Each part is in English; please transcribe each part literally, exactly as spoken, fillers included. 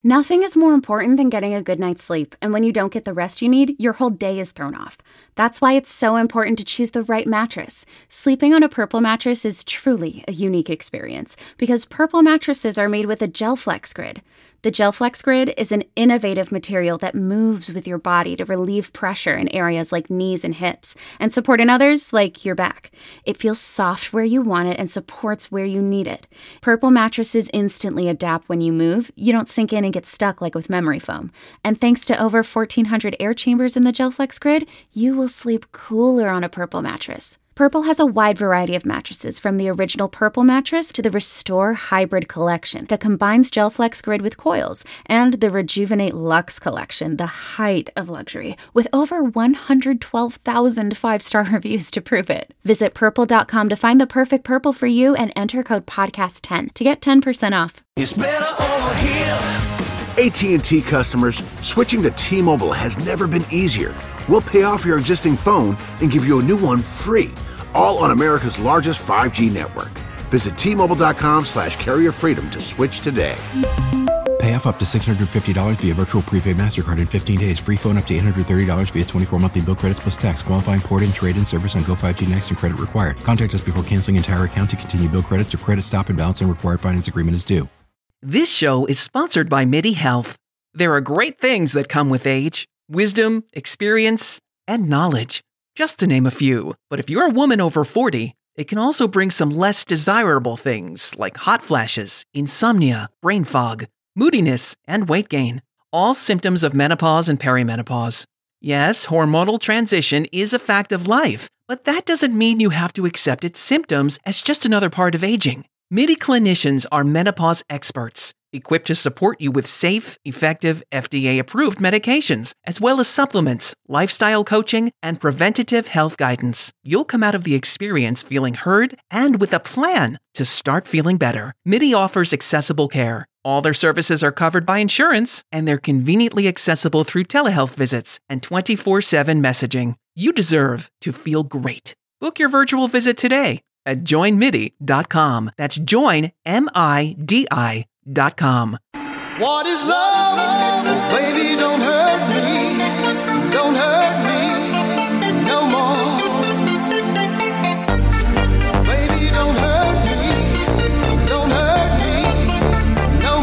Nothing is more important than getting a good night's sleep, and when you don't get the rest you need, your whole day is thrown off. That's why it's so important to choose the right mattress. Sleeping on a Purple mattress is truly a unique experience, because Purple mattresses are made with a GelFlex Grid. The GelFlex Grid is an innovative material that moves with your body to relieve pressure in areas like knees and hips, and support in others like your back. It feels soft where you want it and supports where you need it. Purple mattresses instantly adapt when you move. You don't sink in and get stuck like with memory foam. And thanks to over fourteen hundred air chambers in the GelFlex Grid, you will sleep cooler on a Purple mattress. Purple has a wide variety of mattresses, from the original Purple mattress to the Restore Hybrid collection that combines GelFlex Grid with coils, and the Rejuvenate Luxe collection, the height of luxury, with over one hundred twelve thousand five-star reviews to prove it. Visit purple dot com to find the perfect Purple for you and enter code podcast ten to get ten percent off. It's better over here. A T and T customers, switching to T-Mobile has never been easier. We'll pay off your existing phone and give you a new one free, all on America's largest five G network. Visit T Mobile dot com slash carrier freedom to switch today. Pay off up to six hundred fifty dollars via virtual prepaid MasterCard in fifteen days. Free phone up to eight hundred thirty dollars via twenty-four monthly bill credits plus tax. Qualifying port and trade-in service on Go five G Next and credit required. Contact us before canceling entire account to continue bill credits or credit stop and balance and required finance agreement is due. This show is sponsored by MIDI Health. There are great things that come with age: wisdom, experience, and knowledge, just to name a few. But if you're a woman over forty, it can also bring some less desirable things like hot flashes, insomnia, brain fog, moodiness, and weight gain. All symptoms of menopause and perimenopause. Yes, hormonal transition is a fact of life, but that doesn't mean you have to accept its symptoms as just another part of aging. MIDI clinicians are menopause experts, equipped to support you with safe, effective, F D A-approved medications, as well as supplements, lifestyle coaching, and preventative health guidance. You'll come out of the experience feeling heard and with a plan to start feeling better. MIDI offers accessible care. All their services are covered by insurance, and they're conveniently accessible through telehealth visits and twenty-four seven messaging. You deserve to feel great. Book your virtual visit today at join midi dot com. That's join, M I D I dot com. What is love? Baby, don't hurt me. Don't hurt me no more. Baby, don't hurt me. Don't hurt me no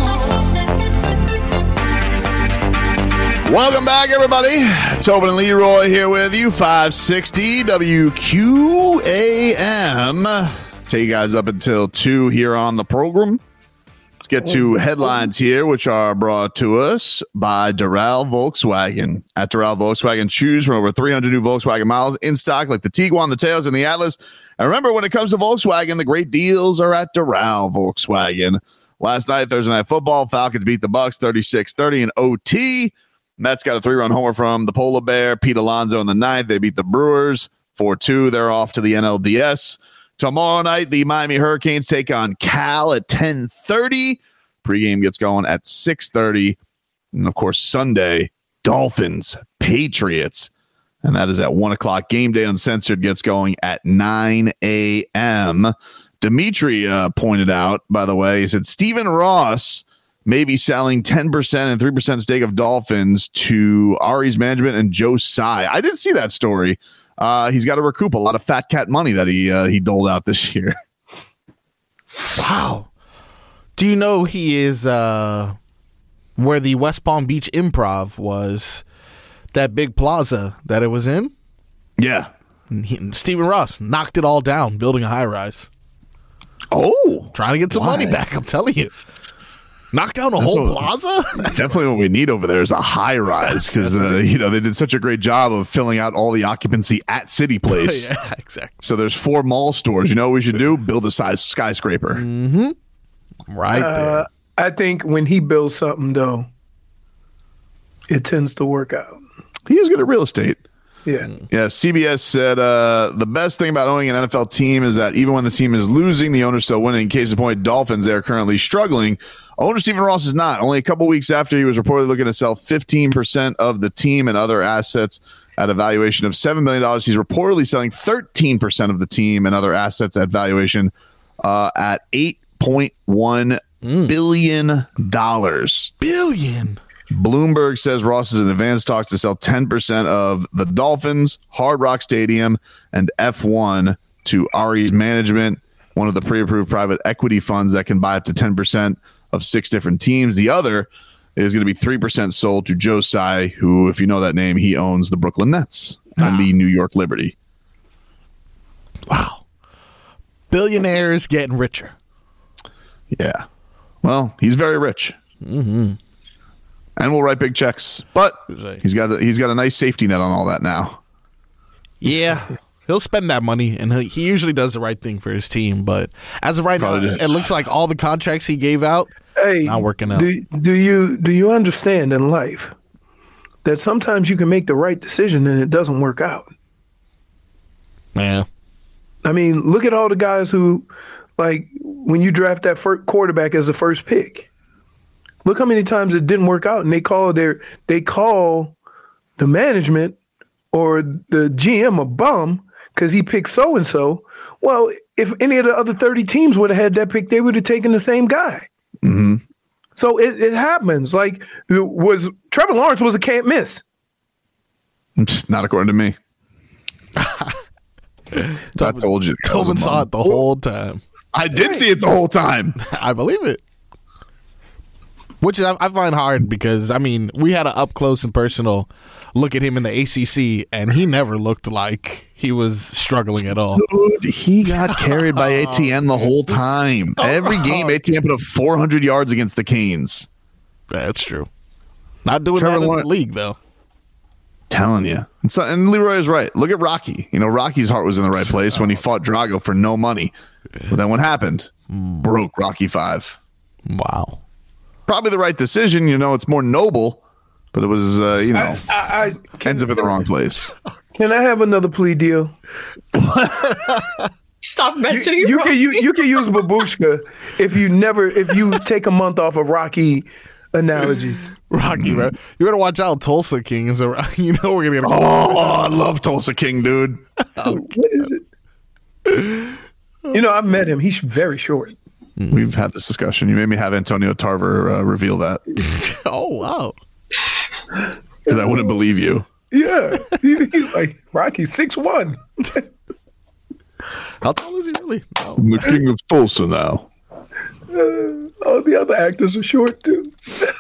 more. Welcome back, everybody. Tobin and Leroy here with you, five sixty W Q A M. Take you guys up until two here on the program. Let's get to headlines here, which are brought to us by Doral Volkswagen. At Doral Volkswagen, choose from over three hundred new Volkswagen models in stock, like the Tiguan, the Taos, and the Atlas. And remember, when it comes to Volkswagen, the great deals are at Doral Volkswagen. Last night, Thursday Night Football, Falcons beat the Bucks thirty-six thirty in O T. Mets got a three-run homer from the Polar Bear, Pete Alonso in the ninth. They beat the Brewers four two. They're off to the N L D S. Tomorrow night, the Miami Hurricanes take on Cal at ten thirty. Pregame gets going at six thirty. And, of course, Sunday, Dolphins, Patriots. And that is at one o'clock. Game Day Uncensored gets going at nine a.m. Dimitri uh, pointed out, by the way, he said Stephen Ross may be selling ten percent and three percent stake of Dolphins to Ari's management and Joe Tsai. I didn't see that story. Uh, he's got to recoup a lot of fat cat money that he uh, he doled out this year. Wow. Do you know he is uh, where the West Palm Beach Improv was, that big plaza that it was in? Yeah. And he, Stephen Ross knocked it all down, building a high rise. Oh. Trying to get some why? money back, I'm telling you. Knock down a That's whole what, plaza? Definitely what we need over there is a high rise, because uh, you know they did such a great job of filling out all the occupancy at City Place. Yeah, exactly. So there's four mall stores. You know what we should do? Build a size skyscraper. Mm-hmm. Right uh, there. I think when he builds something, though, it tends to work out. He is good at real estate. Yeah. Yeah. C B S said uh, the best thing about owning an N F L team is that even when the team is losing, the owner's still winning. Case in point, Dolphins, they are currently struggling. Owner Stephen Ross is not. Only a couple weeks after he was reportedly looking to sell fifteen percent of the team and other assets at a valuation of seven million dollars. He's reportedly selling thirteen percent of the team and other assets at valuation uh, at eight point one mm. billion dollars. Billion. Bloomberg says Ross is in advanced talks to sell ten percent of the Dolphins, Hard Rock Stadium, and F one to Ari's Management, one of the pre-approved private equity funds that can buy up to ten percent of six different teams. The other is going to be three percent sold to Joe Tsai, who, if you know that name, he owns the Brooklyn Nets wow. and the New York Liberty. Wow. Billionaires getting richer. Yeah. Well, he's very rich. Mm-hmm. And we'll write big checks, but he's got a, he's got a nice safety net on all that now. Yeah, he'll spend that money, and he, he usually does the right thing for his team. But as of right Probably now, did. it looks like all the contracts he gave out hey, not working out. Do, do you do you understand in life that sometimes you can make the right decision and it doesn't work out? Man, I mean, look at all the guys who, like, when you draft that first quarterback as the first pick. Look how many times it didn't work out, and they call their they call the management or the G M a bum because he picked so and so. Well, if any of the other thirty teams would have had that pick, they would have taken the same guy. Mm-hmm. So it, it happens. Like, was Trevor Lawrence was a can't miss? Not according to me. I told you. Tobin saw it the whole time. I did right. see it the whole time. I believe it. Which I, I find hard because, I mean, we had an up-close and personal look at him in the A C C, and he never looked like he was struggling at all. Dude, he got carried by Etienne the whole time. Every game, Etienne put up four hundred yards against the Canes. That's true. Not doing Trevor that in Lawrence, the league, though. Telling you. And, so, and Leroy is right. Look at Rocky. You know, Rocky's heart was in the right place when he fought Drago for no money. But then what happened? Broke Rocky five. Wow. Probably the right decision. You know, it's more noble, but it was, uh, you know, I, I, I ends up in the wrong place. Can I have another plea deal? Stop mentioning you, you Rocky. can you, you can use babushka if you never if you take a month off of Rocky analogies. Rocky, bro. You better watch out. Tulsa King is a, you know we're gonna get. A- oh, I love Tulsa King, dude. What is it? You know, I've met him. He's very short. We've had this discussion. You made me have Antonio Tarver uh, reveal that. Oh, wow. Because I wouldn't believe you. Yeah. He, he's like, Rocky, six one. How tall is he really? No. I'm the king of Tulsa now. Uh, all the other actors are short, too.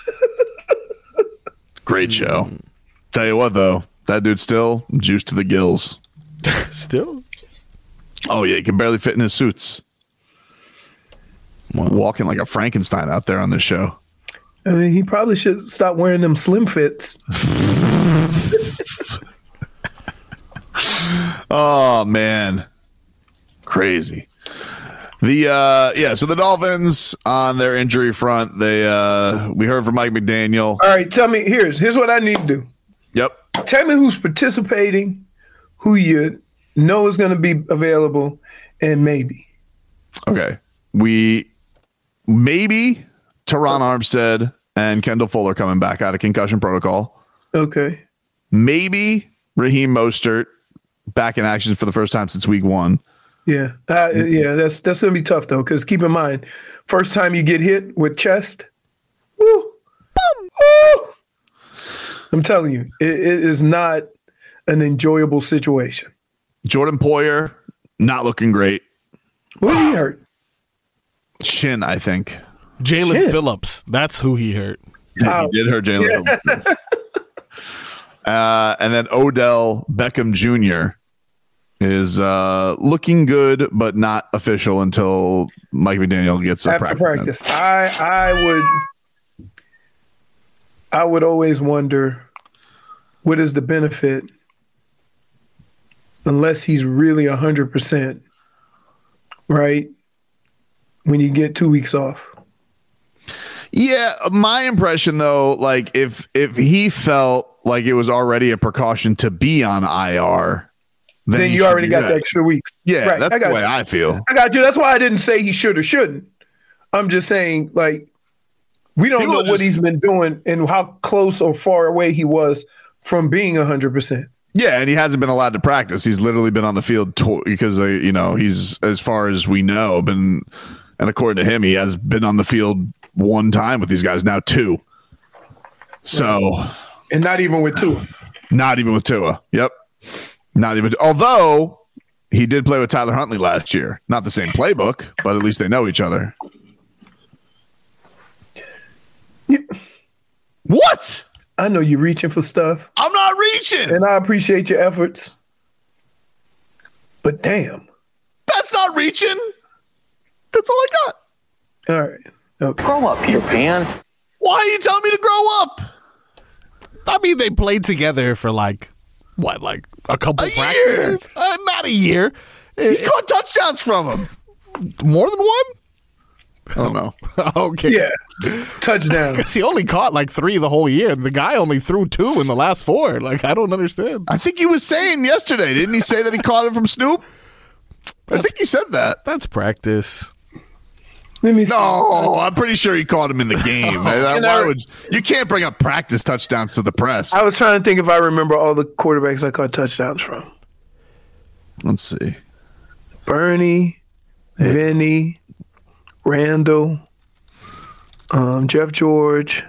Great show. Mm. Tell you what, though. That dude still juiced to the gills. Still? Oh, yeah. He can barely fit in his suits. Wow. Walking like a Frankenstein out there on this show. I mean, he probably should stop wearing them slim fits. Oh, man. Crazy. The uh yeah, so the Dolphins on their injury front, they uh we heard from Mike McDaniel. All right, tell me, here's here's what I need to do. Yep. Tell me who's participating, who you know is going to be available, and maybe. Okay. We maybe Teron Armstead and Kendall Fuller coming back out of concussion protocol. Okay. Maybe Raheem Mostert back in action for the first time since week one. Yeah. Uh, yeah, that's that's going to be tough, though, because keep in mind, first time you get hit with chest, woo, boom, woo. I'm telling you, it, it is not an enjoyable situation. Jordan Poyer, not looking great. What did he hurt? Shin, I think. Jalen Phillips. That's who he hurt. Yeah, he did hurt Jalen yeah. Phillips. uh, and then Odell Beckham Junior is uh, looking good, but not official until Mike McDaniel gets a After practice. practice. I I would I would always wonder what is the benefit unless he's really a hundred percent, right? When you get two weeks off. Yeah, my impression though, like if if he felt like it was already a precaution to be on I R, then, then you already got the extra weeks. Yeah, right. that's I got the way you. I feel. I got you. That's why I didn't say he should or shouldn't. I'm just saying, like, we don't People know just, what he's been doing and how close or far away he was from being one hundred percent. Yeah, and he hasn't been allowed to practice. He's literally been on the field to- because, uh, you know, he's, as far as we know, been And according to him, he has been on the field one time with these guys, now two. So, and not even with Tua. Not even with Tua. Yep. Not even. Although he did play with Tyler Huntley last year. Not the same playbook, but at least they know each other. Yeah. What? I know you're reaching for stuff. I'm not reaching. And I appreciate your efforts. But damn. That's not reaching. That's all I got. All right. Okay. Grow up, Peter Pan. Why are you telling me to grow up? I mean, they played together for like, what, like a couple A practices? Uh, not a year. He caught touchdowns from him. More than one? I don't know. Okay. Yeah. Touchdown. Because he only caught like three the whole year, and the guy only threw two in the last four. Like, I don't understand. I think he was saying yesterday, didn't he say that he caught it from Snoop? I think he said that. That's practice. Let me see. No, I'm pretty sure he caught him in the game. And Why I- would you can't bring up practice touchdowns to the press? I was trying to think if I remember all the quarterbacks I caught touchdowns from. Let's see. Bernie, Vinny, Randall, um, Jeff George,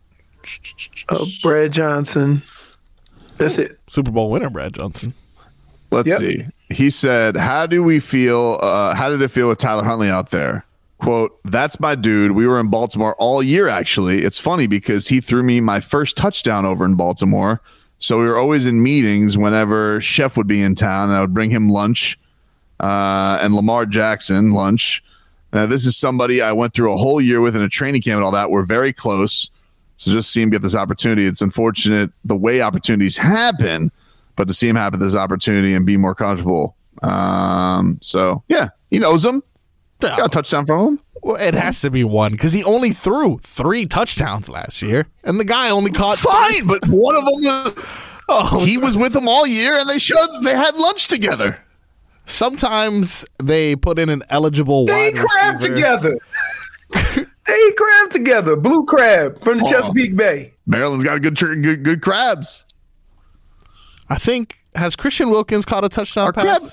uh, Brad Johnson. That's it. Super Bowl winner, Brad Johnson. Let's Yep. see. He said, "How do we feel? Uh, how did it feel with Tyler Huntley out there?" Quote, "That's my dude. We were in Baltimore all year, actually. It's funny because he threw me my first touchdown over in Baltimore. So we were always in meetings whenever Chef would be in town, and I would bring him lunch uh, and Lamar Jackson lunch. Now, this is somebody I went through a whole year with in a training camp and all that. We're very close. So just see him get this opportunity. It's unfortunate the way opportunities happen, but to see him have this opportunity and be more comfortable. Um, so, yeah, he knows him. Got a touchdown from him. Well, it has to be one because he only threw three touchdowns last year, and the guy only caught Fine, but one of them was, Oh, he was with them all year, and they showed they had lunch together. sometimes they put in an eligible They wide eat crab receiver. together. They eat crab together. Blue crab from the Oh. Chesapeake Bay. Maryland's got good tr- good, good crabs. I think has Christian Wilkins caught a touchdown Our pass? crab-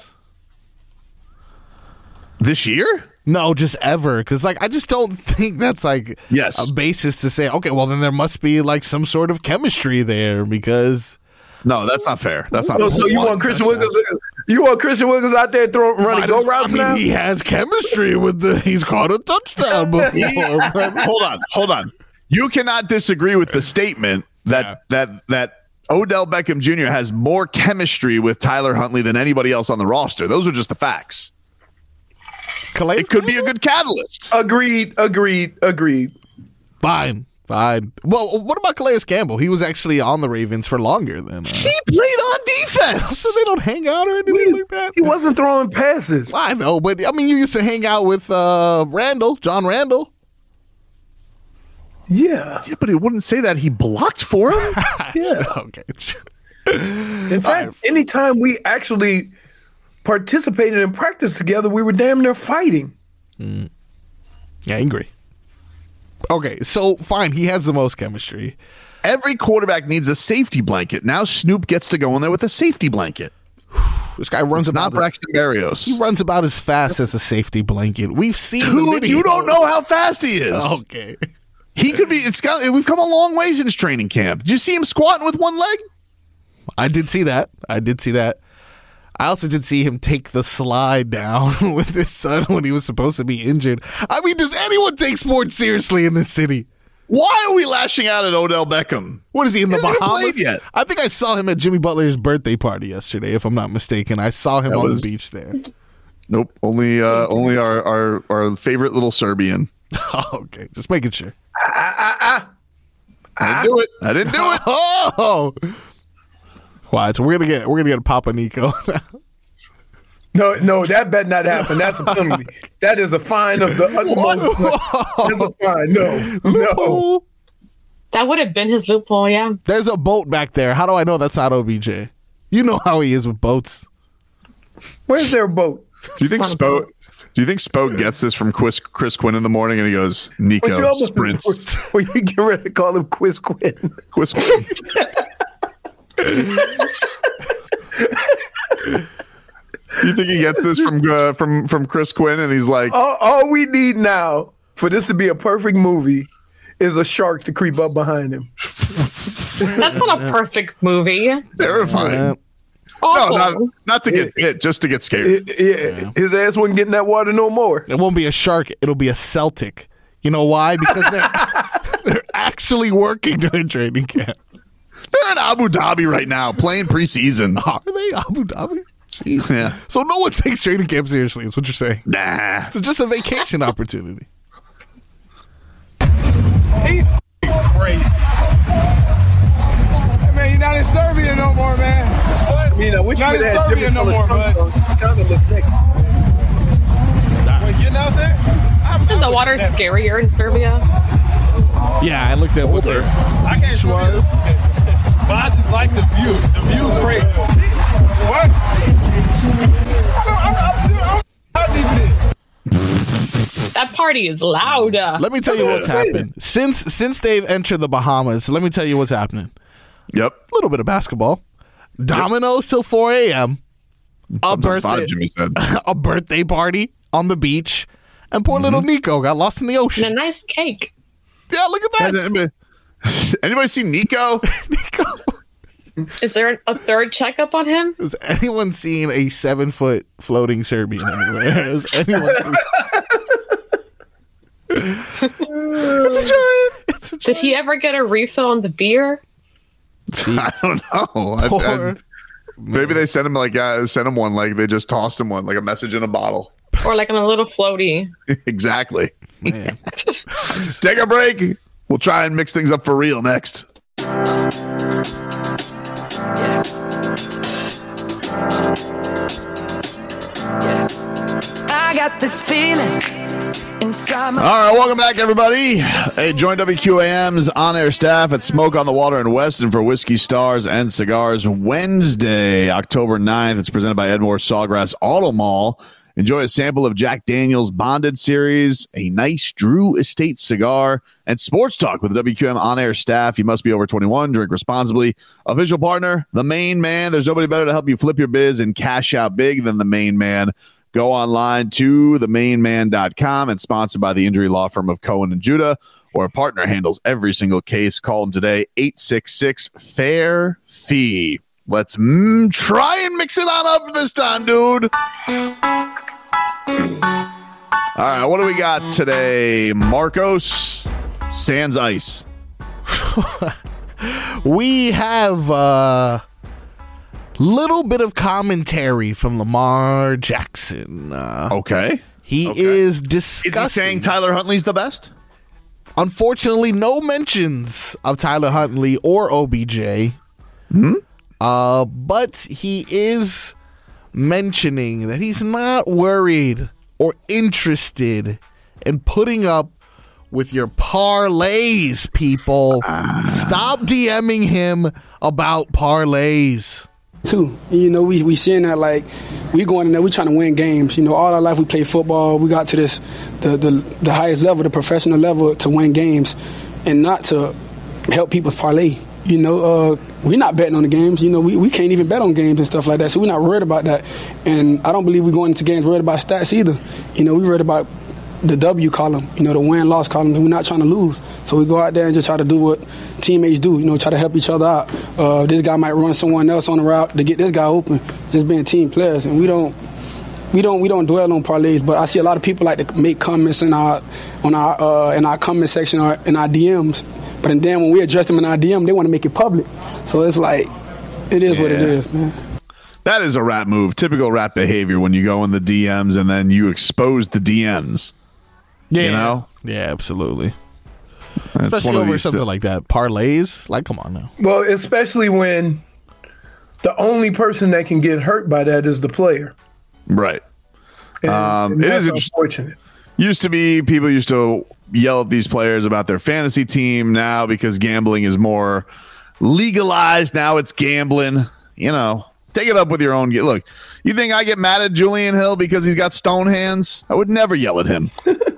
This year? No, just ever. Because like I just don't think that's like Yes. a basis to say, okay, well then there must be like some sort of chemistry there because No, that's not fair. That's not Oh, fair. so you want Christian Wilkins? You want Christian Wilkins out there throwing running go routes I mean, now? he has chemistry with the. He's caught a touchdown before. but- hold on, hold on. You cannot disagree with the statement that Yeah. that that Odell Beckham Junior has more chemistry with Tyler Huntley than anybody else on the roster. Those are just the facts. Calais It could be a good catalyst. Agreed. Agreed. Agreed. Fine, fine. Well, what about Calais Campbell? He was actually on the Ravens for longer than. Uh, He played on defense. so they don't hang out or anything like that. He wasn't throwing passes. I know, but I mean, you used to hang out with uh, Randall, John Randall. Yeah. Yeah, but he wouldn't say that he blocked for him. Yeah. Okay. In fact, anytime we actually participated in practice together, we were damn near fighting. Angry. Okay, so fine. He has the most chemistry. Every quarterback needs a safety blanket. Now Snoop gets to go in there with a safety blanket. This guy runs It's not about as, Braxton Berrios. he runs about as fast as a safety blanket. We've seen the Dude, you videos. don't know how fast he is. Okay. He could be. It's got. We've come a long way since training camp. Did you see him squatting with one leg? I did see that. I did see that. I also did see him take the slide down with his son when he was supposed to be injured. I mean, does anyone take sports seriously in this city? Why are we lashing out at Odell Beckham? What is he in the He hasn't even Bahamas? played yet. I think I saw him at Jimmy Butler's birthday party yesterday, if I'm not mistaken. I saw him That on was- the beach there. Nope. Only. Uh, only our, our our favorite little Serbian. Okay, just making sure. I didn't do it. I didn't do it. Oh, watch. We're gonna get we're gonna get a Papa Nico. No, no, that better not happen. That's a penalty. That is a fine of the utmost. That's a fine. No, no. That would have been his loophole, yeah. There's a boat back there. How do I know that's not O B J? You know how he is with boats. Where's their boat? Do you think Spo? Do you think Spo gets this from Chris, Chris Quinn in the morning and he goes, But you Nico almost sprints. When you get ready to call him Quiz Quinn. Chris Quinn. You think he gets this from uh, from from Chris Quinn, and he's like, all, all we need now for this to be a perfect movie is a shark to creep up behind him. That's not a perfect movie. Terrifying. Yeah. Awful. No, not, not to get bit, just to get scared. It- yeah, his ass wouldn't get in that water no more. It won't be a shark. It'll be a Celtic. You know why? Because they're, they're actually working during training camp. They're in Abu Dhabi right now playing preseason. Are they Abu Dhabi? Jeez. Yeah. So no one takes training camp seriously, is what you're saying. Nah. It's just a vacation opportunity. He's crazy. Hey man, you're not in Serbia no more, man. I mean, I wish Not we in had Serbia different no more, colored bud. tongues. Kind of look thick. When getting out there, I, Isn't the water scarier in Serbia? Yeah, I looked at what their I can't beach show you was. this, but I just like the view. The view is crazy. What? I don't, I'm, I'm still, I'm not even in. That party is loud. Let me tell you what's happened. Since since they've entered the Bahamas, let me tell you what's happening. Yep. A little bit of basketball. Dominoes till four a.m. A Something birthday, five, Jimmy said. a birthday party on the beach. And poor little Nico got lost in the And a ocean. nice cake. Yeah, look at Has that. anybody, anybody seen Nico? Nico. Is there a third checkup on him? Has anyone seen a seven foot floating Serbian anywhere? Has anyone seen It's a giant. It's a Did he ever get a refill on the beer? I don't know. I, I, Poor- maybe they sent him like uh, sent him one like they just tossed him one like a message in a bottle. Or like on a little floaty? Exactly. Man. Take a break. We'll try and mix things up for real next. I got this feeling inside my. All right, welcome back, everybody. Hey, join W Q A M's on-air staff at Smoke on the Water in Weston for Whiskey Stars and Cigars Wednesday, October ninth. It's presented by Edmore Sawgrass Auto Mall. Enjoy a sample of Jack Daniel's Bonded Series, a nice Drew Estate cigar, and sports talk with the W Q M on-air staff. You must be over twenty-one. Drink responsibly. Official partner, The Main Man. There's nobody better to help you flip your biz and cash out big than The Main Man. Go online to the main man dot com and sponsored by the injury law firm of Cohen and Judah, or a partner handles every single case. Call them today, eight six six, FAIR fee. Let's mm, try and mix it on up this time, dude. All right, what do we got today? Marcos, Sans Ice. We have a little bit of commentary from Lamar Jackson. Uh, Okay. he Okay. is Is discussing. he saying Tyler Huntley's the best? Unfortunately, no mentions of Tyler Huntley or O B J. Hmm? Uh, but he is mentioning that he's not worried or interested in putting up with your parlays, people. Stop DMing him about parlays. Too, you know, we we seeing that like we going in there, we trying to win games. You know, all our life we played football. We got to this the the, the highest level, the professional level, to win games, and not to help people parlay. You know, uh, we're not betting on the games. You know, we, we can't even bet on games and stuff like that. So we're not worried about that. And I don't believe we're going into games worried about stats either. You know, we're worried about the W column, you know, the win-loss column, and we're not trying to lose. So we go out there and just try to do what teammates do, you know, try to help each other out. Uh, this guy might run someone else on the route to get this guy open, just being team players. And we don't we don't we don't dwell on parlays, but I see a lot of people like to make comments in our on our uh, in our comment section or in our D Ms. But then when we address them in our D M, they want to make it public. So it's like, it is what it Yeah. is, man. That is a rap move. Typical rap behavior when you go in the D Ms and then you expose the D Ms. Yeah, You know? yeah, absolutely. That's Especially one of over these something thi- like that. Parlays, like, come on now. Well, especially when the only person that can get hurt by that is the player. Right. And, Um, and it that's is interest- unfortunate. Used to be people used to yell at these players about their fantasy team. Now, because gambling is more legalized, now it's gambling. You know, take it up with your own. Look, you think I get mad at Julian Hill because he's got stone hands? I would never yell at him.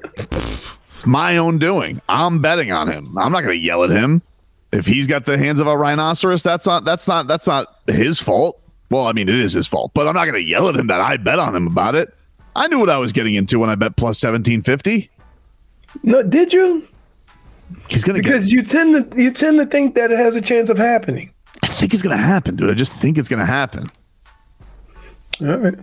It's my own doing. I'm betting on him. I'm not going to yell at him. If he's got the hands of a rhinoceros, that's not that's not that's not his fault. Well, I mean, it is his fault, but I'm not going to yell at him that I bet on him about it. I knew what I was getting into when I bet plus seventeen fifty. No, did you? He's going to because get, you tend to you tend to think that it has a chance of happening. I think it's going to happen, dude. I just think it's going to happen. All right.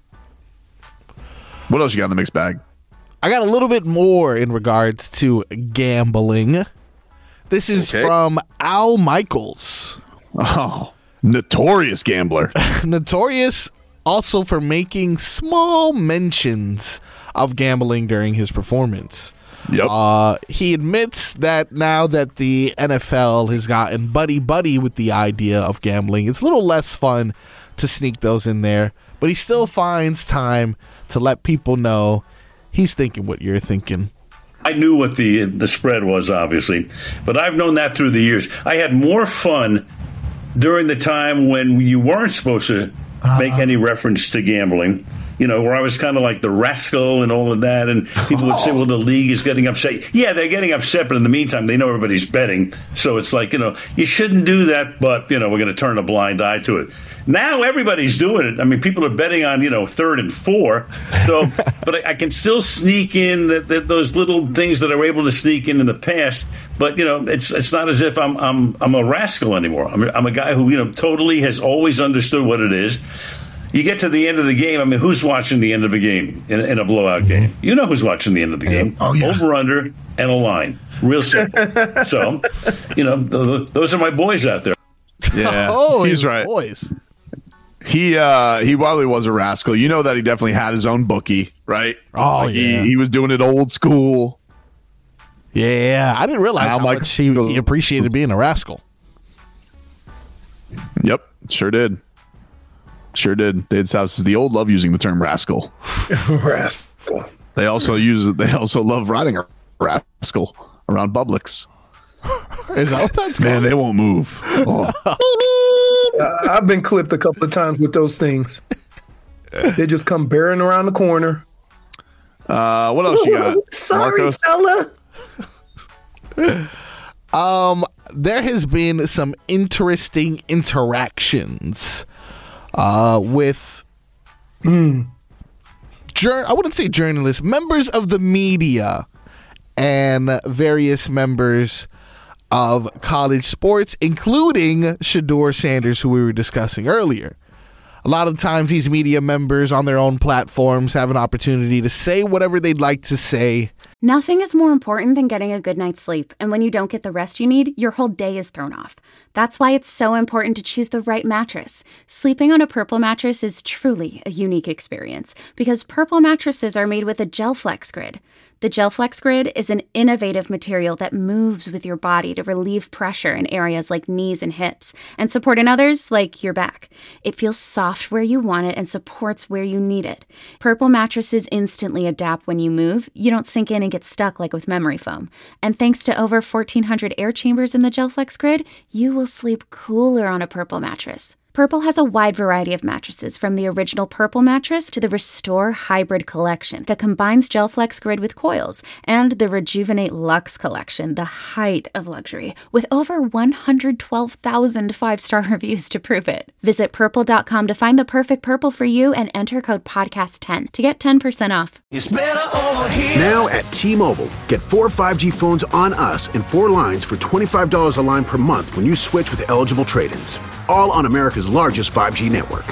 What else you got in the mixed bag? I got a little bit more in regards to gambling. This is Okay. from Al Michaels. Oh, notorious gambler. Notorious also for making small mentions of gambling during his performance. Yep. Uh, he admits that now that the N F L has gotten buddy-buddy with the idea of gambling, it's a little less fun to sneak those in there, but he still finds time to let people know he's thinking what you're thinking. I knew what the the spread was, obviously, but I've known that through the years. I had more fun during the time when you weren't supposed to make any reference to gambling, you know, where I was kind of like the rascal and all of that, and people would say, well, the league is getting upset. Yeah, they're getting upset, but in the meantime, they know everybody's betting, so it's like, you know, you shouldn't do that, but, you know, we're going to turn a blind eye to it. Now everybody's doing it. I mean, people are betting on, you know, third and four. So, but I, I can still sneak in that, that those little things that I were able to sneak in in the past. But, you know, it's it's not as if I'm I'm I'm a rascal anymore. I'm, I'm a guy who, you know, totally has always understood what it is. You get to the end of the game. I mean, who's watching the end of a game in, in a blowout game? You know who's watching the end of the game. Oh, yeah. Over, under, and a line. Real simple. So, you know, th- those are my boys out there. Yeah, Oh, he's his right. Boys. He uh he while he was a rascal, you know that he definitely had his own bookie, right? Oh, Like, yeah. he, he was doing it old school. Yeah, I didn't realize Al how Michaels- much he, he appreciated being a rascal. Yep, sure did. Sure did. Dave's house is the old love using the term rascal. Rascal. They also use they also love riding a rascal around Publix. Is that what that's Man, they won't move. Oh. Uh, I've been clipped a couple of times with those things. They just come bearing around the corner. Uh, what else you got? Sorry, Marcos? fella. Um, there has been some interesting interactions uh, with Mm. jour- I wouldn't say journalists, members of the media and various members of college sports, including Shedeur Sanders, who we were discussing earlier. A lot of times these media members on their own platforms have an opportunity to say whatever they'd like to say. Nothing is more important than getting a good night's sleep, and when you don't get the rest you need, your whole day is thrown off. That's why it's so important to choose the right mattress. Sleeping on a Purple mattress is truly a unique experience because Purple mattresses are made with a GelFlex Grid. The GelFlex Grid is an innovative material that moves with your body to relieve pressure in areas like knees and hips and support in others like your back. It feels soft where you want it and supports where you need it. Purple mattresses instantly adapt when you move. You don't sink in and get stuck like with memory foam. And thanks to over fourteen hundred air chambers in the GelFlex Grid, you will sleep cooler on a Purple mattress. Purple has a wide variety of mattresses, from the original Purple mattress to the Restore Hybrid collection that combines GelFlex Grid with coils, and the Rejuvenate Luxe collection, the height of luxury, with over one hundred twelve thousand five-star reviews to prove it. Visit purple dot com to find the perfect Purple for you and enter code podcast ten to get ten percent off. It's better over here. Now at T-Mobile, get four five G phones on us and four lines for twenty-five dollars a line per month when you switch with eligible trade-ins. All on America's largest five G network.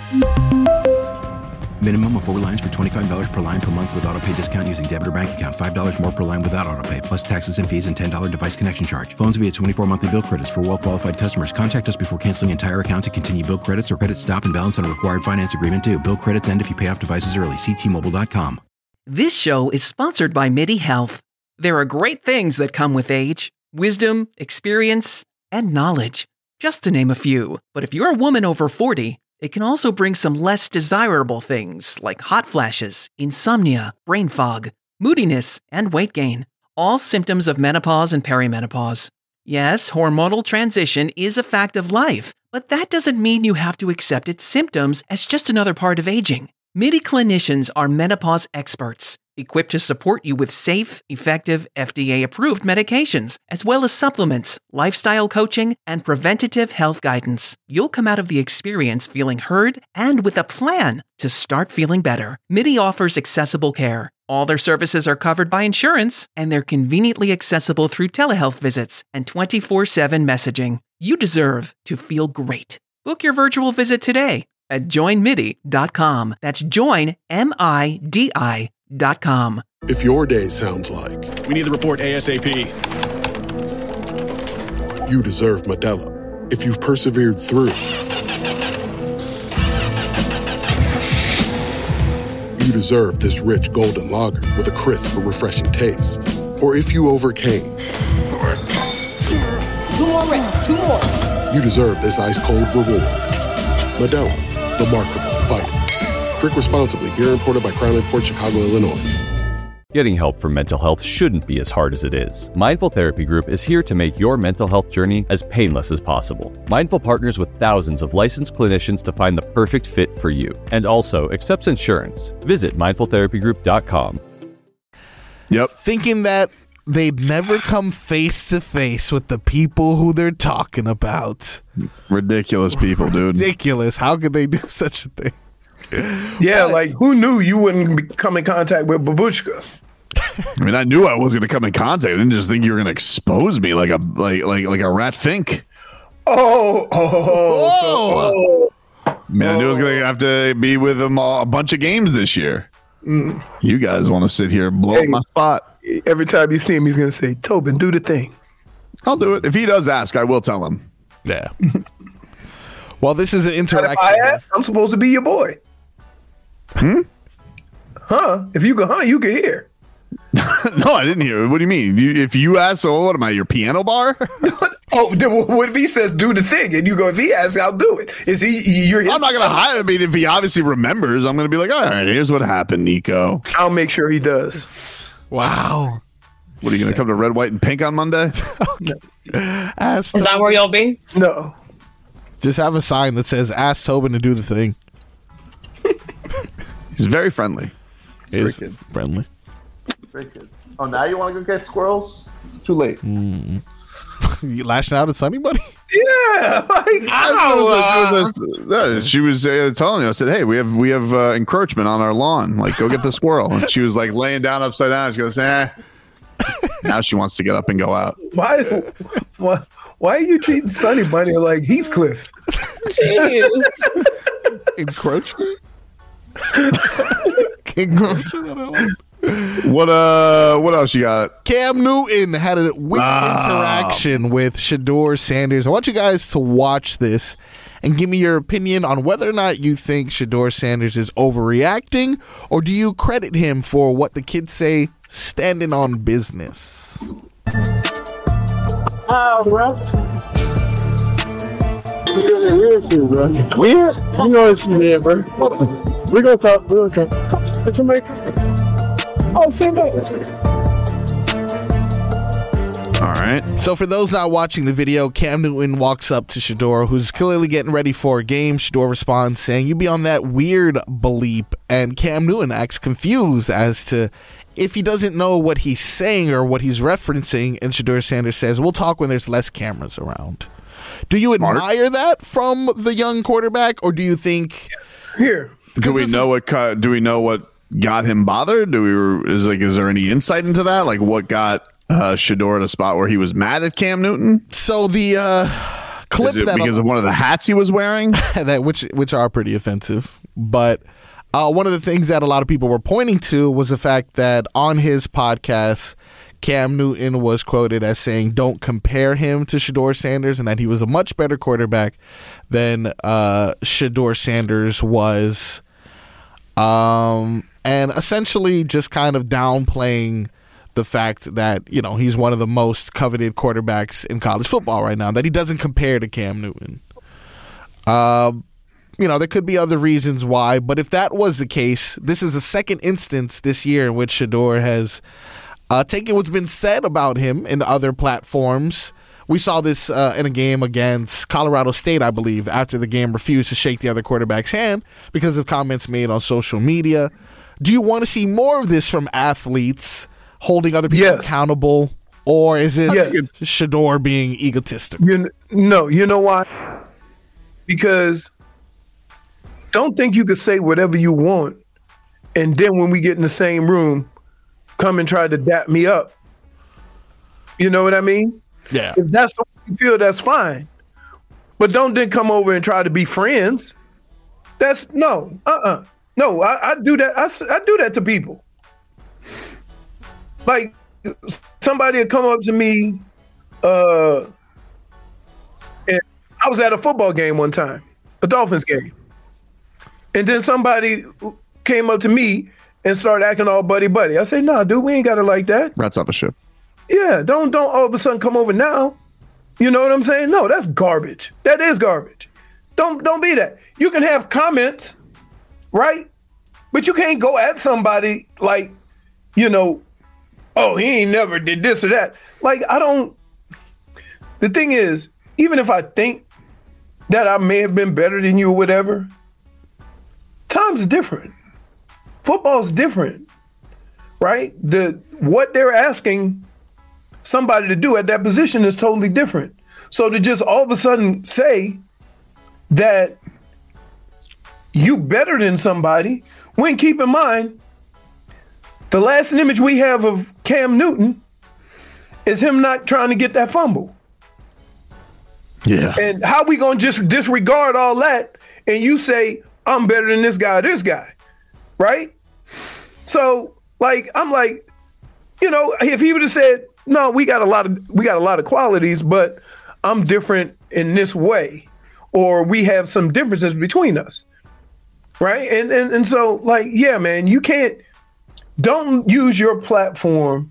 Minimum of four lines for twenty-five dollars per line per month with auto pay discount using debit or bank account. five dollars more per line without auto pay, plus taxes and fees and ten dollars device connection charge. Phones via twenty-four monthly bill credits for well-qualified customers. Contact us before canceling entire account to continue bill credits or credit stop and balance on a required finance agreement due. Bill credits end if you pay off devices early. See T Mobile dot com. This show is sponsored by MIDI Health. There are great things that come with age: wisdom, experience, and knowledge, just to name a few. But if you're a woman over forty, it can also bring some less desirable things like hot flashes, insomnia, brain fog, moodiness, and weight gain. All symptoms of menopause and perimenopause. Yes, hormonal transition is a fact of life, but that doesn't mean you have to accept its symptoms as just another part of aging. MIDI clinicians are menopause experts. equipped to support you with safe, effective, F D A-approved medications, as well as supplements, lifestyle coaching, and preventative health guidance. You'll come out of the experience feeling heard and with a plan to start feeling better. MIDI offers accessible care. All their services are covered by insurance, and they're conveniently accessible through telehealth visits and twenty-four seven messaging. You deserve to feel great. Book your virtual visit today at join midi dot com. That's join, M I D I dot com. If your day sounds like we need the report ASAP, you deserve Modelo. If you've persevered through, you deserve this rich golden lager with a crisp but refreshing taste. Or if you overcame, two more reps, two more. You deserve this ice cold reward. Modelo, the mark of a fighter. Drink responsibly. Beer imported by Crown Port Chicago, Illinois. Getting help for mental health shouldn't be as hard as it is. Mindful Therapy Group is here to make your mental health journey as painless as possible. Mindful partners with thousands of licensed clinicians to find the perfect fit for you, and also accepts insurance. Visit mindful therapy group dot com. Yep. Thinking that they'd never come face to face with the people who they're talking about. Ridiculous people, dude. Ridiculous. How could they do such a thing? Yeah, But- like who knew you wouldn't be- come in contact with Babushka? I mean, I knew I was going to come in contact. I didn't just think you were going to expose me like a like like like a rat fink. Oh, oh, oh! Man, I knew I was going to have to be with them all, a bunch of games this year. Mm. You guys want to sit here and blow Hey. up my spot? Every time you see him, he's gonna say, "Tobin, do the thing." I'll do it. If he does ask, I will tell him. Yeah. Well, this is an And if interaction. I ask, I'm supposed to be your boy. Hmm? Huh? If you can, huh? You can hear. No, I didn't hear. What do you mean? You, if you ask, so what am I? Your piano bar? Oh, then what if he says do the thing, and you go, if he asks, I'll do it. Is he? You're. I'm not gonna hide. I mean, if he obviously remembers, I'm gonna be like, all right, here's what happened, Nico. I'll make sure he does. Wow. What are you gonna come to red, white, and pink on Monday? Ask Is that where you'll be? No. Just have a sign that says "Ask Tobin to do the thing." He's very friendly. He's friendly. Very good. Oh, now you want to go get squirrels? Too late. Mm. You lashing out at Sonny, buddy? Yeah. Like, I was like, no, she was uh, telling me. I said, "Hey, we have we have uh, encroachment on our lawn. Like, go get the squirrel." And she was like laying down upside down. She goes, "Eh." Now she wants to get up and go out. why? Why? Why are you treating Sonny Bunny like Heathcliff? Jeez. Encroachment. Encroachment. What uh? What else you got? Cam Newton had a weird Ah. interaction with Shador Sanders. I want you guys to watch this and give me your opinion on whether or not you think Shador Sanders is overreacting, or do you credit him for what the kids say, standing on business? Oh, bro. Weird shit, bro. Weird? You know it's weird, bro. We're gonna talk. We're gonna talk. Let's make Oh, say that. All right. So for those not watching the video, Cam Newton walks up to Shador, who's clearly getting ready for a game. Shador responds saying, "You be on that weird bleep," and Cam Newton acts confused as to if he doesn't know what he's saying or what he's referencing, and Shador Sanders says, "We'll talk when there's less cameras around." Do you Smart. admire that from the young quarterback, or do you think Here? Do we know what? co- Do we know what got him bothered? Do we? Is like? Is there any insight into that? Like, what got uh, Shador at a spot where he was mad at Cam Newton? So the uh, clip Is it that because of one of the hats he was wearing? that which which are pretty offensive, but uh, one of the things that a lot of people were pointing to was the fact that on his podcast, Cam Newton was quoted as saying, "Don't compare him to Shador Sanders," and that he was a much better quarterback than uh, Shador Sanders was, um, and essentially just kind of downplaying the fact that, you know, he's one of the most coveted quarterbacks in college football right now, that he doesn't compare to Cam Newton. Um, you know, there could be other reasons why, but if that was the case, this is the second instance this year in which Shador has uh, taken what's been said about him in other platforms. We saw this uh, in a game against Colorado State, I believe, after the game refused to shake the other quarterback's hand because of comments made on social media do you want to see more of this from athletes holding other people Yes. accountable, or is this Yes. Shedeur being egotistical? You kn- no, you know why? Because don't think you could say whatever you want, and then when we get in the same room, come and try to dap me up. You know what I mean? Yeah. If that's the way you feel, that's fine. But don't then come over and try to be friends. That's no, uh-uh. No, I, I do that. I, s- I do that to people. Like somebody would come up to me, uh, and I was at a football game one time, a Dolphins game. And then somebody came up to me and started acting all buddy buddy. I said, nah, dude, we ain't got it like that. Rats off a ship. Yeah, don't don't all of a sudden come over now. You know what I'm saying? No, that's garbage. That is garbage. Don't don't be that. You can have comments, right? But you can't go at somebody like, you know, oh, he ain't never did this or that. Like, I don't. The thing is, even if I think that I may have been better than you or whatever, times are different. Football's different, right? The what they're asking somebody to do at that position is totally different. So to just all of a sudden say that you better than somebody, when keep in mind, the last image we have of Cam Newton is him not trying to get that fumble. Yeah. And how we gonna just disregard all that and you say, I'm better than this guy or this guy, right? So, like, I'm like, you know, if he would have said, no, we got a lot of we got a lot of qualities, but I'm different in this way, or we have some differences between us, right? And and and so, like, yeah, man, you can't don't use your platform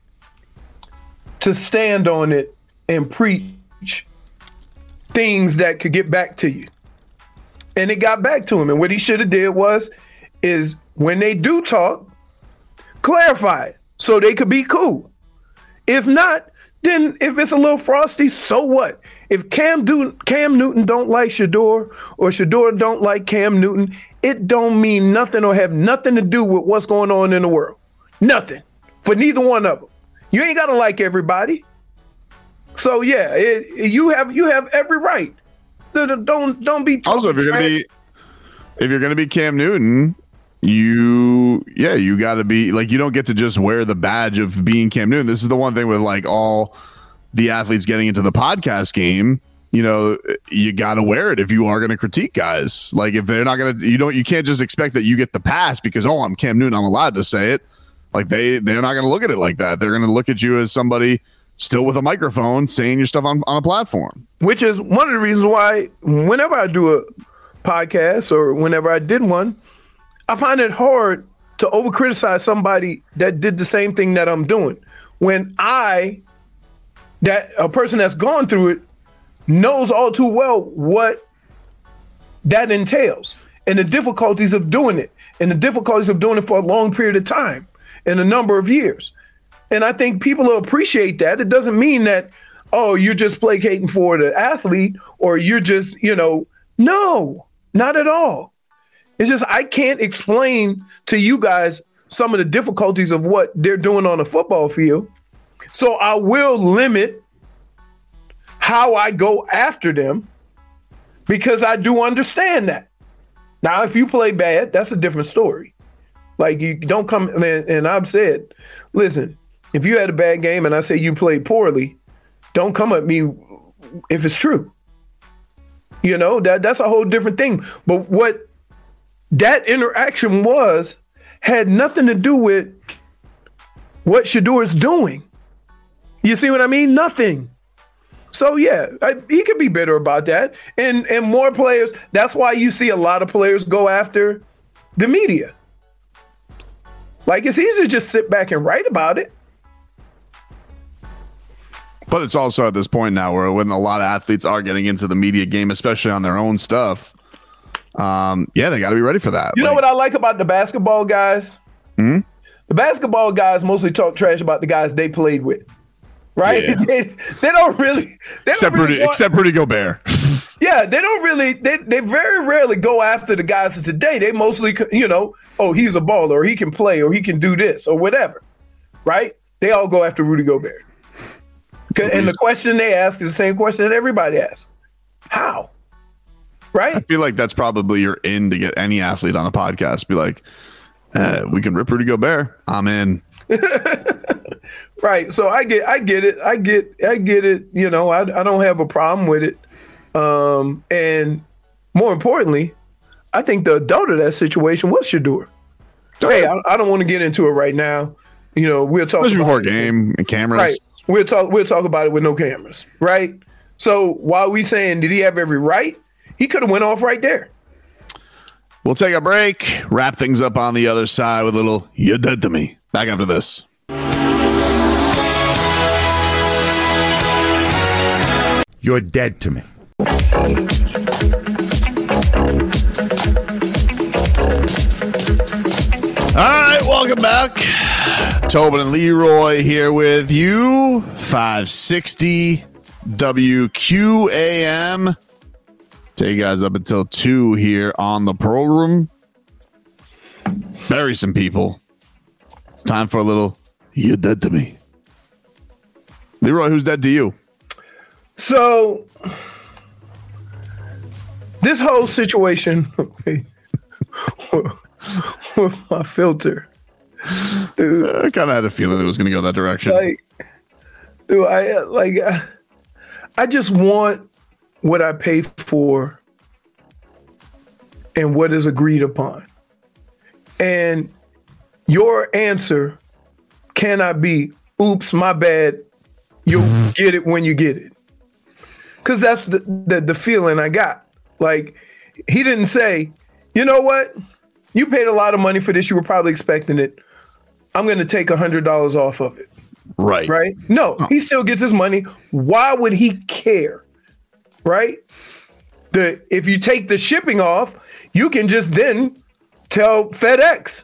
to stand on it and preach things that could get back to you. And it got back to him. And what he should have did was, is when they do talk, clarify it so they could be cool. If not, then if it's a little frosty, so what? If Cam, do- Cam Newton don't like Shedeur or Shedeur don't like Cam Newton, it don't mean nothing or have nothing to do with what's going on in the world. Nothing. For neither one of them. You ain't got to like everybody. So yeah, it, you have you have every right. Don't don't, don't be Also, if you're gonna be if you're gonna be Cam Newton, you yeah, you gotta be like, you don't get to just wear the badge of being Cam Newton. This is the one thing with like all the athletes getting into the podcast game. You know, you gotta wear it if you are gonna critique guys. Like if they're not gonna, you don't, you can't just expect that you get the pass because, oh, I'm Cam Newton, I'm allowed to say it. Like they they're not gonna look at it like that. They're gonna look at you as somebody still with a microphone saying your stuff on, on a platform. Which is one of the reasons why whenever I do a podcast or whenever I did one, I find it hard to over criticize somebody that did the same thing that I'm doing. When I, that a person that's gone through it, knows all too well what that entails and the difficulties of doing it and the difficulties of doing it for a long period of time and a number of years. And I think people will appreciate that. It doesn't mean that, oh, you're just placating for the athlete or you're just, you know, no, not at all. It's just I can't explain to you guys some of the difficulties of what they're doing on a football field. So I will limit how I go after them because I do understand that. Now, if you play bad, that's a different story. Like, you don't come, and, and I've said, listen, if you had a bad game and I say you played poorly, don't come at me if it's true. You know, that that's a whole different thing. But what that interaction was had nothing to do with what Shedeur's doing. You see what I mean? Nothing. So, yeah, I, he could be bitter about that. And, and more players, that's why you see a lot of players go after the media. Like, it's easy to just sit back and write about it. But it's also at this point now where when a lot of athletes are getting into the media game, especially on their own stuff, um, yeah, they got to be ready for that. You like, know what I like about the basketball guys? Hmm? The basketball guys mostly talk trash about the guys they played with, right? Yeah. they, they don't really. They except don't really Rudy, want, except Rudy Gobert. Yeah, they don't really. They they very rarely go after the guys of today. They mostly, you know, oh, he's a baller, or he can play, or he can do this, or whatever. Right? They all go after Rudy Gobert. And the question they ask is the same question that everybody asks: how? Right? I feel like that's probably your in to get any athlete on a podcast. Be like, uh, we can rip Rudy Gobert. I'm in. Right. So I get, I get it. I get, I get it. You know, I, I don't have a problem with it. Um, and more importantly, I think the adult of that situation was Shedeur. Hey, I, I don't want to get into it right now. You know, we'll talk Especially about before it. game and cameras. Right. We'll talk. We'll talk about it with no cameras. Right. So while we saying did he have every right, he could have went off right there. We'll take a break. Wrap things up on the other side with a little "You're dead to me." Back after this. You're dead to me. All right, welcome back. Tobin and Leroy here with you. five sixty W Q A M. Take you guys up until two here on the program. Bury some people. It's time for a little "You're dead to me." Leroy, who's dead to you? So this whole situation with my filter, dude, I kind of had a feeling it was going to go that direction. like, dude, I like, I, I just want what I pay for and what is agreed upon. And your answer cannot be, "Oops, my bad. You'll get it when you get it." Because that's the, the the feeling I got. Like, he didn't say, "You know what? You paid a lot of money for this. You were probably expecting it. I'm going to take one hundred dollars off of it." Right. Right? No, he still gets his money. Why would he care? Right? The if you take the shipping off, you can just then tell FedEx.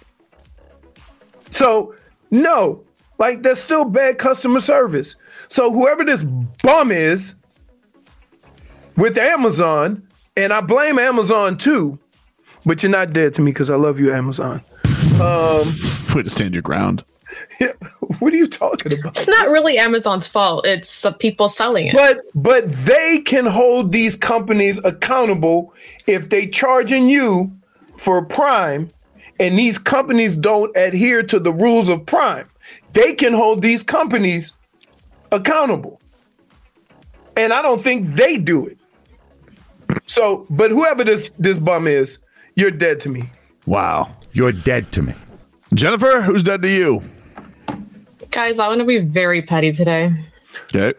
So, no. Like, that's still bad customer service. So whoever this bum is with Amazon, and I blame Amazon too, but you're not dead to me because I love you, Amazon. Um, Way to stand your ground. Yeah, what are you talking about? It's not really Amazon's fault. It's the people selling it. But but they can hold these companies accountable if they charging you for Prime, and these companies don't adhere to the rules of Prime. They can hold these companies accountable. And I don't think they do it. So, but whoever this this bum is, you're dead to me. Wow. You're dead to me. Jennifer, who's dead to you? Guys, I want to be very petty today. Okay.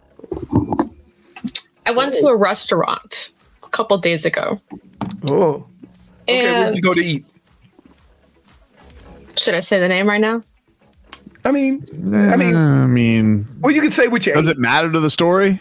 I went to a restaurant a couple days ago. Oh. Okay, and where'd you go to eat? Should I say the name right now? I mean, I mean, I mean, well, you can say what you does ate. it matter to the story?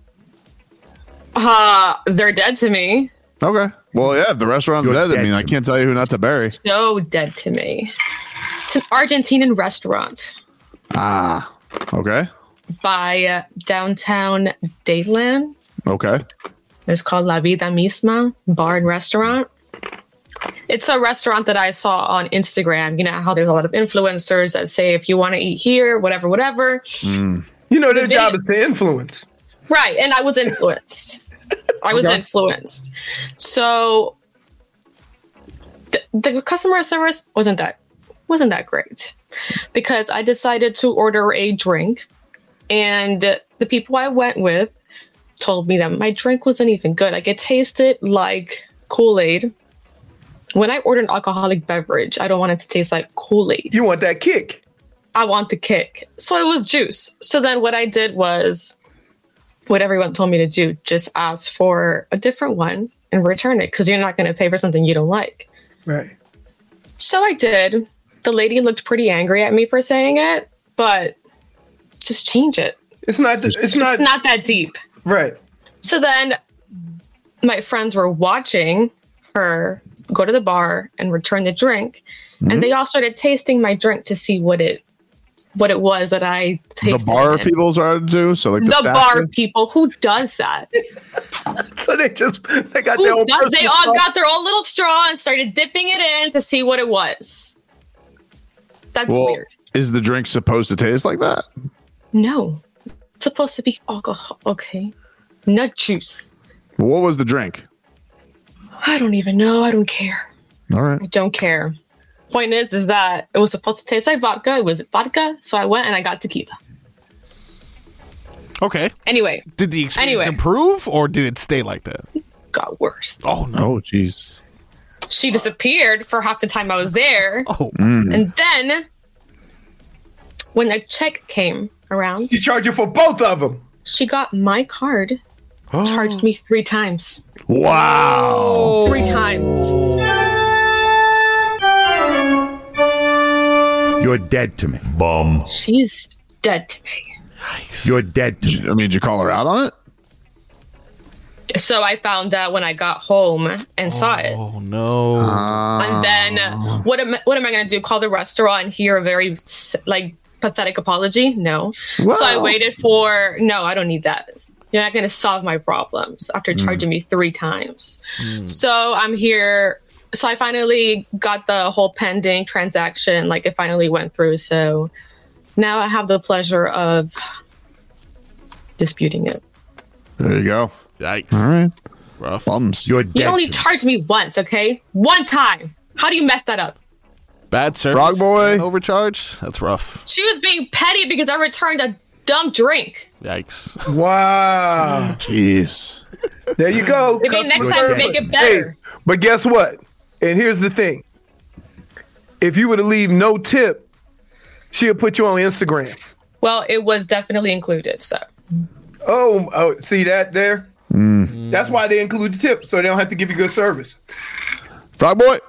Uh, they're dead to me. Okay. Well, yeah, if the restaurant's You're dead, I dead mean, to I can't tell you who not to bury. So dead to me. It's an Argentinian restaurant Ah, okay. by uh, downtown Dayland. Okay. It's called La Vida Misma Bar and Restaurant. It's a restaurant that I saw on Instagram. You know how there's a lot of influencers that say, if you want to eat here, whatever, whatever. Mm. You know, their The job video- is to influence. Right. And I was influenced. I was Okay. influenced. So the, the customer service wasn't that wasn't that great because I decided to order a drink, and the people I went with told me that my drink wasn't even good. Like, it tasted like Kool-Aid. When I order an alcoholic beverage, I don't want it to taste like Kool-Aid. You want that kick. I want the kick. So it was juice. So then what I did was what everyone told me to do, just ask for a different one and return it because you're not going to pay for something you don't like. Right. So I did. The lady looked pretty angry at me for saying it, but just change it. It's not. It's, It's not. not that deep. Right. So then my friends were watching her go to the bar and return the drink. Mhm. And they all started tasting my drink to see what it what it was that I tasted. The bar in it. people started to do so, like the, The staff bar did? people. Who does that? So they just they got Ooh, their own. that- they all straw. got their own little straw and started dipping it in to see what it was. That's well, weird. Is the drink supposed to taste like that? No, it's supposed to be alcohol. Okay, nut juice. What was the drink? I don't even know. I don't care. All right. I don't care. Point is, is that it was supposed to taste like vodka. It was vodka, so I went and I got tequila. Okay. Anyway. Did the experience Anyway. improve or did it stay like that? Got worse. Oh, no. Oh, jeez. She disappeared for half the time I was there. Oh. Mm. And then when the check came around, she charged you for both of them. She got my card, charged me three times. Wow. Three times. You're dead to me. Bum. She's dead to me. You're dead to me. I mean, did you call her out on it? So I found out when I got home and saw it. Oh, no. And then what am what am I going to do? Call the restaurant and hear a very like pathetic apology? No. Wow. So I waited for no, I don't need that. You're not going to solve my problems after Mm. charging me three times. So I'm here. So I finally got the whole pending transaction. Like it finally went through. So now I have the pleasure of disputing it. There you go. Yikes. All right. Rough. Bums. You're You dead only to me. charged me once, okay? One time. How do you mess that up? Bad service. Frog boy. and Overcharge. That's rough. She was being petty because I returned a dumb drink. Yikes. Wow. Jeez. There you go. Maybe next Customer time service. make it better. Hey, but guess what? And here's the thing. If you were to leave no tip, she'll put you on Instagram. Well, it was definitely included, so. Oh, oh see that there? Mm. That's why they include the tip, so they don't have to give you good service. Frog boy.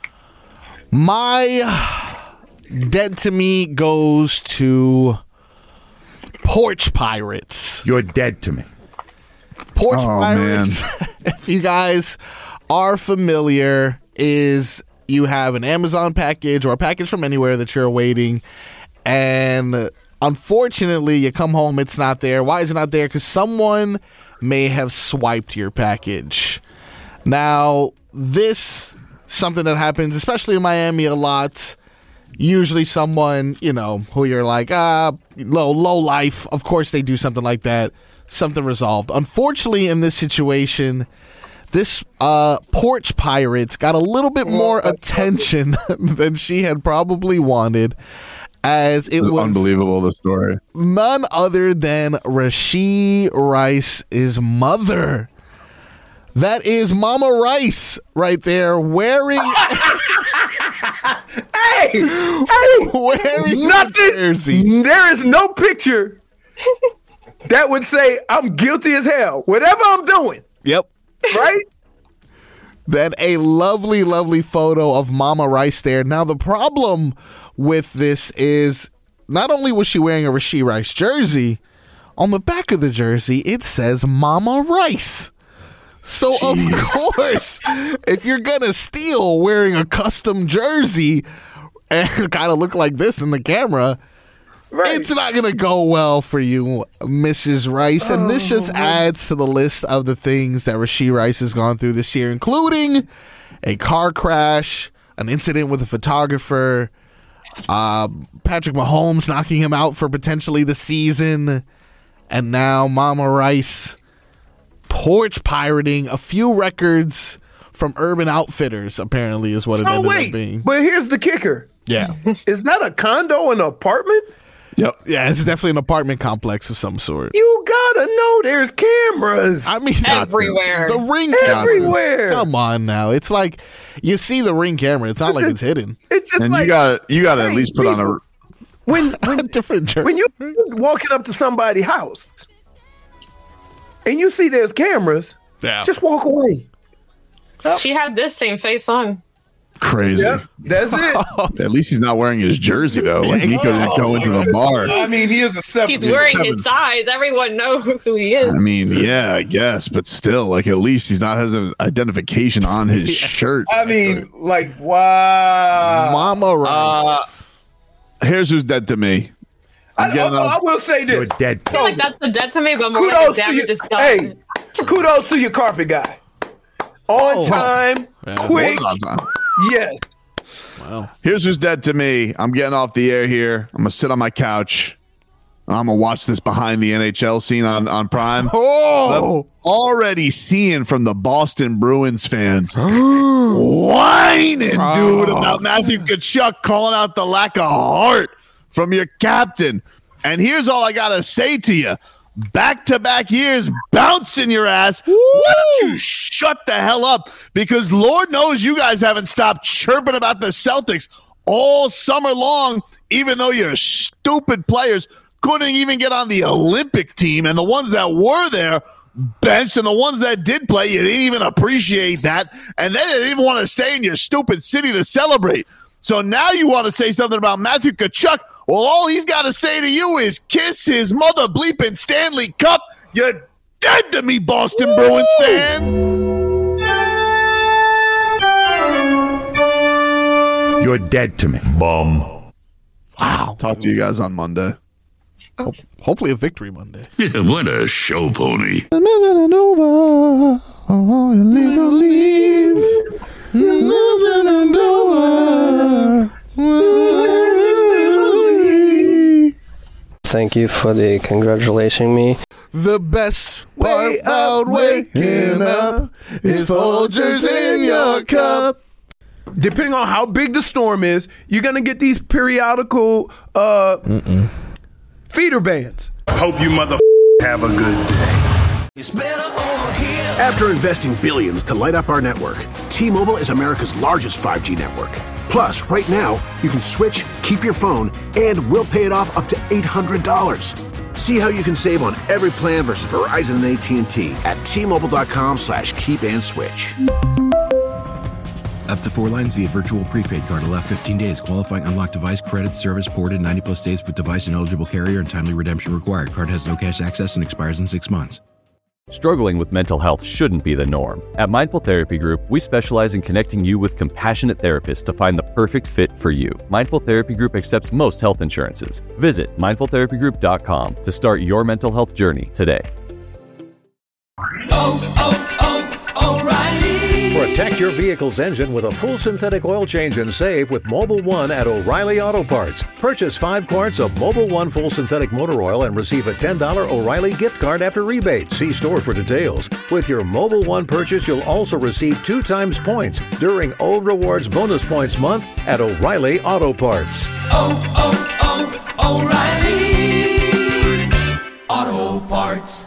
My dead to me goes to Porch Pirates. You're dead to me. Porch Oh, Pirates, if you guys are familiar, is you have an Amazon package or a package from anywhere that you're awaiting, and unfortunately, you come home, it's not there. Why is it not there? Because someone may have swiped your package. Now, this something that happens, especially in Miami, a lot. Usually someone, you know, who you're like, ah, low, low life. Of course they do something like that. Something resolved. Unfortunately, in this situation, this uh, Porch Pirates got a little bit more attention than she had probably wanted, as it It's was unbelievable, the story. none other than Rashee Rice's mother. That is Mama Rice right there wearing Hey, hey, wearing nothing. the jersey. There is no picture that would say I'm guilty as hell. Whatever I'm doing, Yep. right? Then a lovely, lovely photo of Mama Rice there. Now, the problem with this is not only was she wearing a Rashee Rice jersey, on the back of the jersey, it says Mama Rice. So, Jeez. Of course, if you're going to steal wearing a custom jersey and kind of look like this in the camera, right. It's not going to go well for you, Missus Rice. And this just adds to the list of the things that Rashee Rice has gone through this year, including a car crash, an incident with a photographer, uh, Patrick Mahomes knocking him out for potentially the season, and now Mama Rice porch pirating a few records from Urban Outfitters, apparently, is what it Oh ended wait, up being. but here's the kicker. Yeah. Is that a condo, an apartment? Yep. Yeah, it's definitely an apartment complex of some sort. You gotta know there's cameras. I mean, everywhere. The ring everywhere. Cameras. Come on now. It's like you see the ring camera. It's not like it's hidden. It's just and like you got you got to hey, at least put on a when when different jersey. when you walking up to somebody's house and you see there's cameras, yeah. just walk away. She had this same face on. crazy. Yeah, that's it. At least he's not wearing his jersey though. Like he could go into the bar. I mean, he is a seven. He's wearing his size. Everyone knows who he is. I mean, yeah, I guess, but still, like at least he's not has an identification on his shirt. I mean, like wow, Mama Rice. Uh, here's who's dead to me. I, I, I will say this. You're dead. I feel like that's the dead to me, but more Kudos like the to you. damage is done. Hey, Kudos to your carpet guy. On time, Yeah, quick. on time. Yes. Wow. Here's who's dead to me. I'm getting off the air here. I'm gonna sit on my couch. I'm gonna watch this behind the N H L scene on, on Prime. Oh, I'm already seeing from the Boston Bruins fans whining, dude, Oh. about Matthew Tkachuk calling out the lack of heart from your captain. And here's all I gotta say to you. Back-to-back years bouncing your ass. Why don't you shut the hell up? Because Lord knows you guys haven't stopped chirping about the Celtics all summer long, even though your stupid players couldn't even get on the Olympic team. And the ones that were there benched, and the ones that did play, you didn't even appreciate that. And then they didn't even want to stay in your stupid city to celebrate. So now you want to say something about Matthew Tkachuk. Well, all he's got to say to you is kiss his mother bleeping Stanley Cup. You're dead to me, Boston Woo! Bruins fans. You're dead to me, bum. Wow. Talk to you guys on Monday. Oh. Hopefully a victory Monday. Yeah, what a show pony. Thank you for the congratulating me. The best part about waking up is Folgers in your cup. Depending on how big the storm is, you're going to get these periodical uh, feeder bands. Hope you mother have a good day. After investing billions to light up our network, T-Mobile is America's largest five G network. Plus, right now, you can switch, keep your phone, and we'll pay it off up to eight hundred dollars. See how you can save on every plan versus Verizon and A T and T at T-Mobile.com slash keep and switch. Up to four lines via virtual prepaid card. Allow fifteen days. Qualifying unlocked device credit service ported ninety plus days with device and eligible carrier and timely redemption required. Card has no cash access and expires in six months. Struggling with mental health shouldn't be the norm. At Mindful Therapy Group, we specialize in connecting you with compassionate therapists to find the perfect fit for you. Mindful Therapy Group accepts most health insurances. Visit mindful therapy group dot com to start your mental health journey today. Oh, oh, oh, O'Reilly. Protect your vehicle's engine with a full synthetic oil change and save with Mobil one at O'Reilly Auto Parts. Purchase five quarts of Mobil one full synthetic motor oil and receive a ten dollars O'Reilly gift card after rebate. See store for details. With your Mobil one purchase, you'll also receive two times points during O Rewards Bonus Points Month at O'Reilly Auto Parts. Oh, oh, oh, O'Reilly Auto Parts.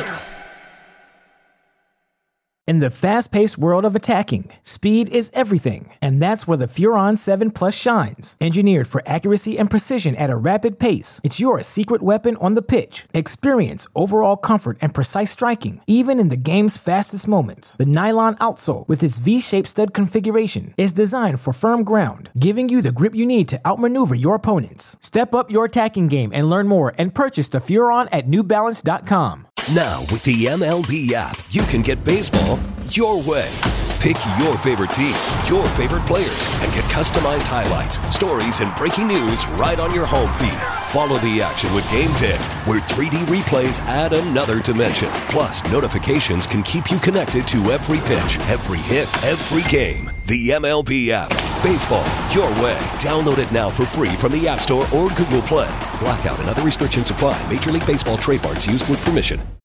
In the fast-paced world of attacking, speed is everything, and that's where the Furon seven Plus shines. Engineered for accuracy and precision at a rapid pace, it's your secret weapon on the pitch. Experience overall comfort and precise striking, even in the game's fastest moments. The nylon outsole, with its V-shaped stud configuration, is designed for firm ground, giving you the grip you need to outmaneuver your opponents. Step up your attacking game and learn more and purchase the Furon at new balance dot com. Now, with the M L B app, you can get baseball your way. Pick your favorite team, your favorite players, and get customized highlights, stories, and breaking news right on your home feed. Follow the action with Game ten, where three D replays add another dimension. Plus, notifications can keep you connected to every pitch, every hit, every game. The M L B app. Baseball your way. Download it now for free from the App Store or Google Play. Blackout and other restrictions apply. Major League Baseball trademarks used with permission.